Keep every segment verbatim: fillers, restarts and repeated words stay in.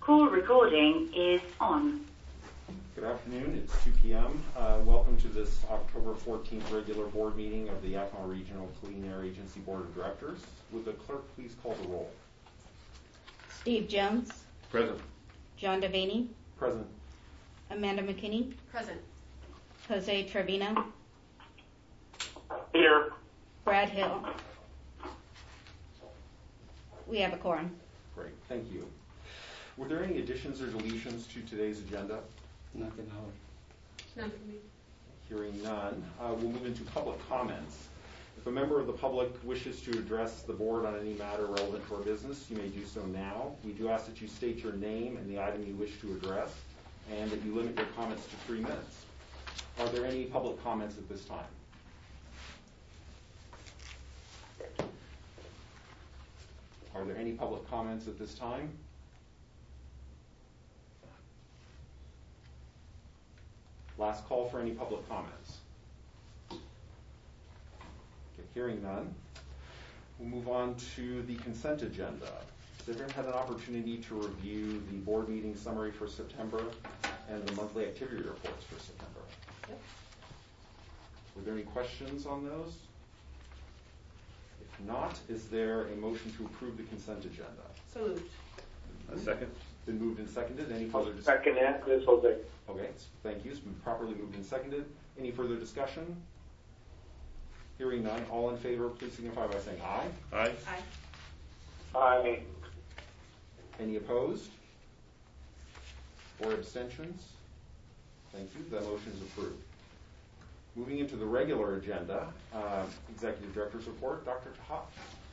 Call recording is on. Good afternoon. It's two p.m. Uh, welcome to this October fourteenth regular board meeting of the Yakima Regional Clean Air Agency Board of Directors. Would the clerk please call the roll? Steve Jones. Present. John Devaney. Present. Amanda McKinney. Present. Jose Trevino. Here. Brad Hill. We have a quorum. Great. Thank you. Were there any additions or deletions to today's agenda? Nothing out. None for me. Hearing none, uh, we'll move into public comments. If a member of the public wishes to address the board on any matter relevant to our business, you may do so now. We do ask that you state your name and the item you wish to address, and that you limit your comments to three minutes. Are there any public comments at this time? Are there any public comments at this time? Last call for any public comments. Okay, hearing none, we'll move on to the consent agenda. Has everyone had an opportunity to review the board meeting summary for September and the monthly activity reports for September? Yep. Were there any questions on those? If not, is there a motion to approve the consent agenda? So moved. A second. Been moved and seconded. Any further discussion? Second that, this whole thing. Okay, thank you. It's been properly moved and seconded. Any further discussion? Hearing none, all in favor, please signify by saying aye. Aye. Aye. Aye. Any opposed? Or abstentions? Thank you. That motion is approved. Moving into the regular agenda, uh, Executive Director's report. Doctor Tahat.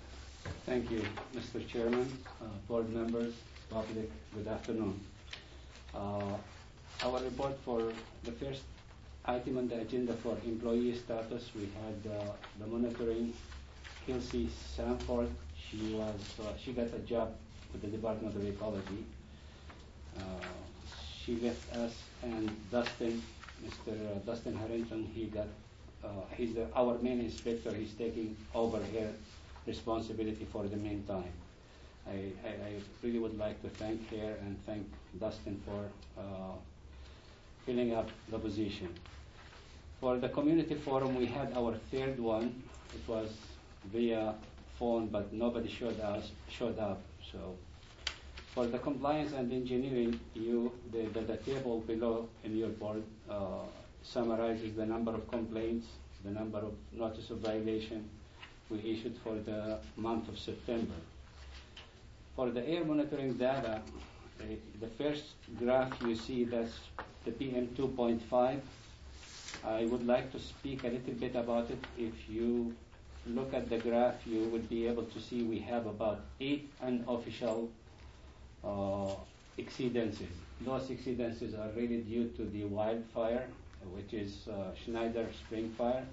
Thank you, Mister Chairman, uh, board members, public, good afternoon. Uh, our report for the first item on the agenda for employee status, we had uh, the monitoring, Kelsey Sanford. She was, uh, she got a job with the Department of Ecology. Uh, she left us, and Dustin, Mister Uh, Dustin Harrington, he got, uh, he's the, our main inspector. He's taking over her responsibility for the meantime. I, I, I really would like to thank her and thank Dustin for uh, filling up the position. For the community forum, we had our third one. It was via phone, but nobody showed us showed up. So, for the compliance and engineering, you the, the, the table below in your board uh, summarizes the number of complaints, the number of notice of violation we issued for the month of September. For the air monitoring data, uh, the first graph you see, that's the P M two point five. I would like to speak a little bit about it. If you look at the graph, you would be able to see we have about eight unofficial uh, exceedances. Those exceedances are really due to the wildfire, which is uh, Schneider Spring Fire.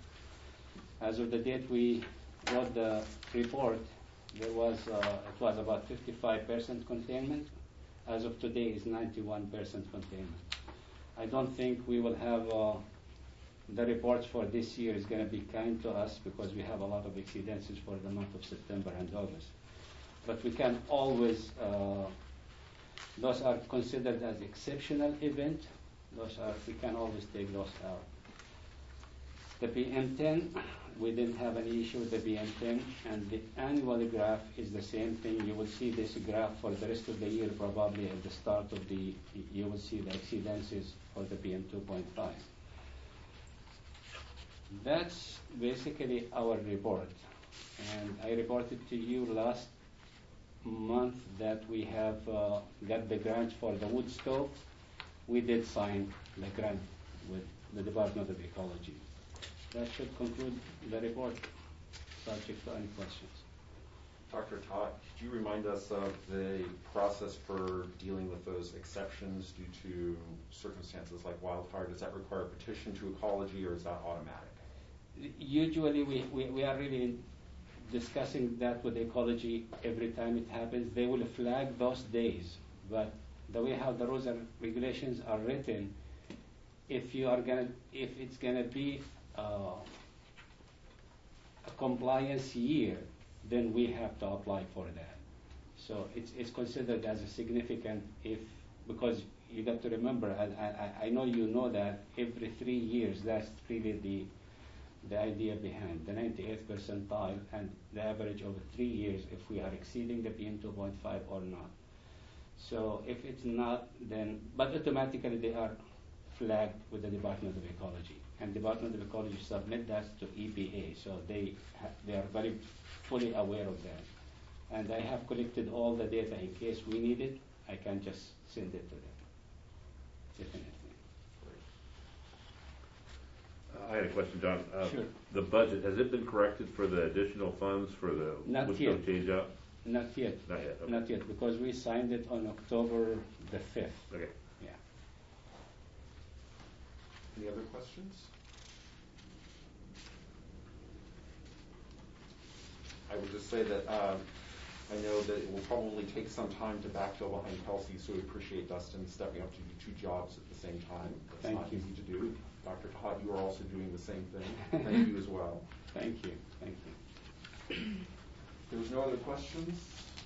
As of the date we wrote the report, there was uh, it was about fifty-five percent containment. As of today, is ninety-one percent containment. I don't think we will have uh, the reports for this year is going to be kind to us because we have a lot of exceedances for the month of September and August. But we can always, uh, those are considered as exceptional event. Those are, we can always take those out. The P M ten, we didn't have any issue with the P M ten, and the annual graph is the same thing. You will see this graph for the rest of the year, probably at the start of the, you will see the exceedances for the P M two point five. That's basically our report. And I reported to you last month that we have uh, got the grant for the wood stove. We did sign the grant with the Department of Ecology. That should conclude the report, subject to any questions. Doctor Tahat, could you remind us of the process for dealing with those exceptions due to circumstances like wildfire? Does that require a petition to Ecology, or is that automatic? Usually we, we, we are really discussing that with Ecology every time it happens. They will flag those days, but the way how the rules and regulations are written, if you are gonna, if it's gonna be uh, a compliance year, then we have to apply for that. So it's, it's considered as a significant if, because you got to remember, and I, I, I know you know that every three years, that's really the, the idea behind the ninety-eighth percentile and the average over three years if we are exceeding the P M two point five or not. So if it's not, then, but automatically they are flagged with the Department of Ecology. And Department of Ecology submit that to E P A, so they, ha- they are very fully aware of that. And I have collected all the data in case we need it, I can just send it to them. Definitely. Uh, I had a question, John. Uh, Sure. The budget, has it been corrected for the additional funds for the Not window yet. change out? Not yet. Not yet, okay. Not yet, because we signed it on October the fifth. Okay. Yeah. Any other questions? I would just say that um, I know that it will probably take some time to backfill behind Kelsey, so we appreciate Dustin stepping up to do two jobs at the same time. That's Thank not you. easy to do. Doctor Tahat, you are also doing the same thing. Thank you as well. Thank you. Thank you. There was no other questions?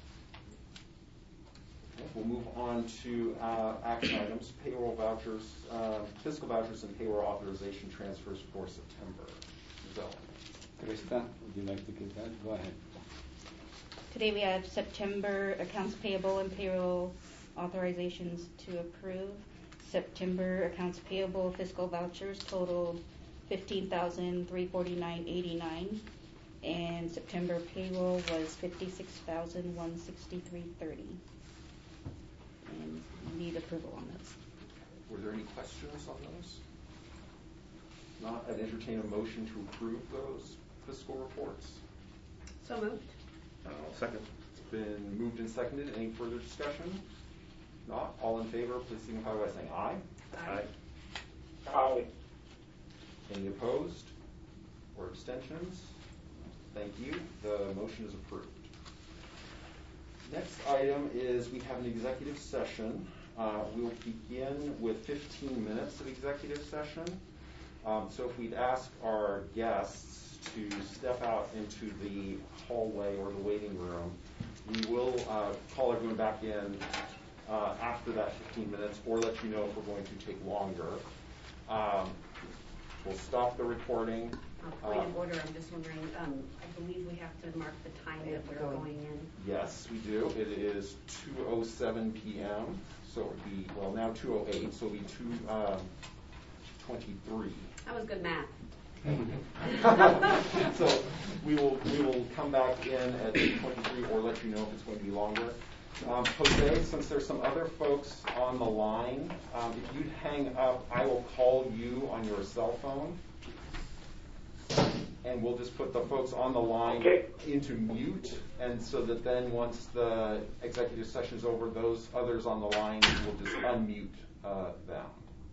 Okay, we'll move on to uh, action items, payroll vouchers, uh, fiscal vouchers and payroll authorization transfers for September. So, Krista, would you like to give that? Go ahead. Today we have September accounts payable and payroll authorizations to approve. September accounts payable fiscal vouchers totaled fifteen thousand three hundred forty-nine dollars and eighty-nine cents, and September payroll was fifty-six thousand one hundred sixty-three dollars and thirty cents. And we need approval on this. were there any questions on those? Not, I'd entertain a motion to approve those fiscal reports. So moved. Uh, second. It's been moved and seconded. Any further discussion? Not, all in favor, please signify by saying aye. Aye. Aye. Any opposed or abstentions? Thank you. The motion is approved. Next item is we have an executive session. Uh, we will begin with fifteen minutes of executive session. Um, so if we'd ask our guests to step out into the hallway or the waiting room, we will uh, call everyone back in uh, after that fifteen minutes, or let you know if we're going to take longer. Um, we'll stop the recording. Uh, Point of Uh, order, I'm just wondering, um, I believe we have to mark the time that we're going in. Yes, we do. It is two oh seven p.m., so it would be, well, now two oh eight, so it would be two twenty-three. That was good math. So we will we will come back in at eight twenty-three or let you know if it's going to be longer. Um, Jose, since there's some other folks on the line, um, if you'd hang up, I will call you on your cell phone. And we'll just put the folks on the line Okay. into mute, and so that then once the executive session is over, those others on the line will just unmute uh, them.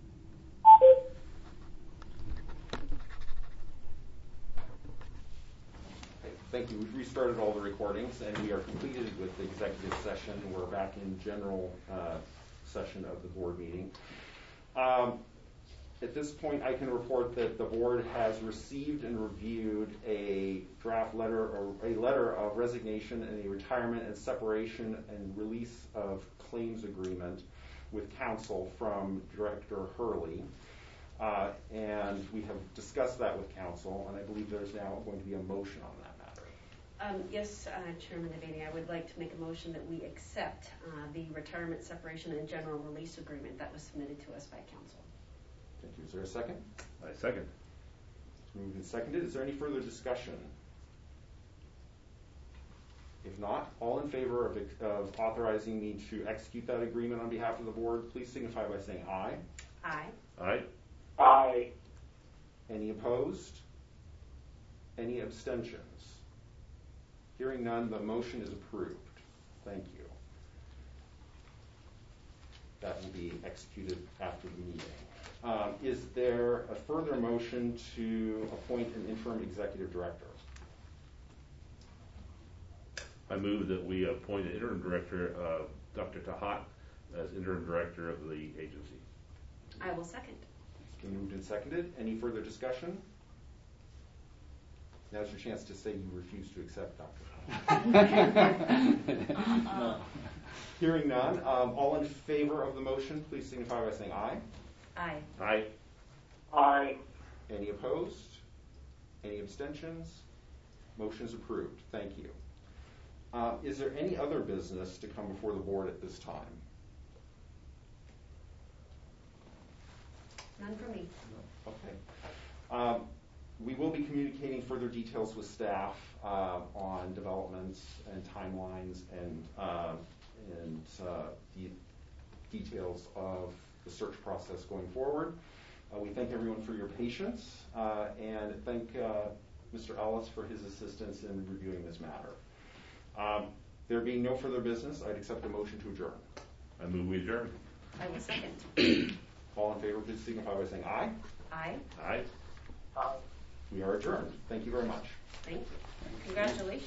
Okay, thank you. We've restarted all the recordings, and we are completed with the executive session. We're back in general uh, session of the board meeting. Um, At this point, I can report that the board has received and reviewed a draft letter or a letter of resignation and a retirement and separation and release of claims agreement with counsel from Director Hurley. Uh, and we have discussed that with counsel, and I believe there's now going to be a motion on that matter. Um, yes, uh, Chairman Devaney, I would like to make a motion that we accept uh, the retirement, separation, and general release agreement that was submitted to us by counsel. Thank you. Is there a second? I second. It's moved and seconded. Is there any further discussion? If not, all in favor of, of authorizing me to execute that agreement on behalf of the board, please signify by saying aye. Aye. Aye. Aye. Any opposed? Any abstentions? Hearing none, the motion is approved. Thank you. That will be executed after the meeting. Um, is there a further motion to appoint an interim executive director? I move that we appoint an interim director, uh, Doctor Tahat, as interim director of the agency. I will second. It's been moved and seconded. Any further discussion? Now's your chance to say you refuse to accept, Doctor No. Hearing none, um, all in favor of the motion, please signify by saying aye. Aye. Aye. Aye. Any opposed? Any abstentions? Motion is approved. Thank you. Uh, is there any other business to come before the board at this time? None for me. Okay. Um, we will be communicating further details with staff uh, on developments and timelines and uh, and uh, the details of the search process going forward. Uh, we thank everyone for your patience uh, and thank uh, Mister Ellis for his assistance in reviewing this matter. Um, there being no further business, I'd accept a motion to adjourn. I move we adjourn. I will second. All in favor, please signify by saying aye. Aye. Aye. Aye. We are adjourned. Thank you very much. Thank you. Congratulations.